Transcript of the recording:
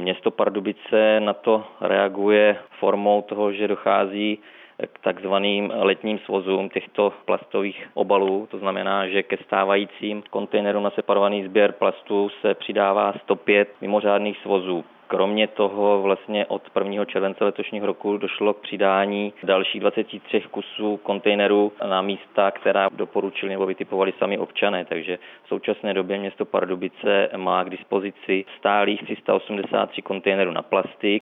Město Pardubice na to reaguje formou toho, že dochází k takzvaným letním svozům těchto plastových obalů. To znamená, že ke stávajícím kontejnerům na separovaný sběr plastů se přidává 105 mimořádných svozů. Kromě toho vlastně od 1. července letošního roku došlo k přidání dalších 23 kusů kontejnerů na místa, která doporučili nebo vytipovali sami občané. Takže v současné době město Pardubice má k dispozici stálých 383 kontejnerů na plasty.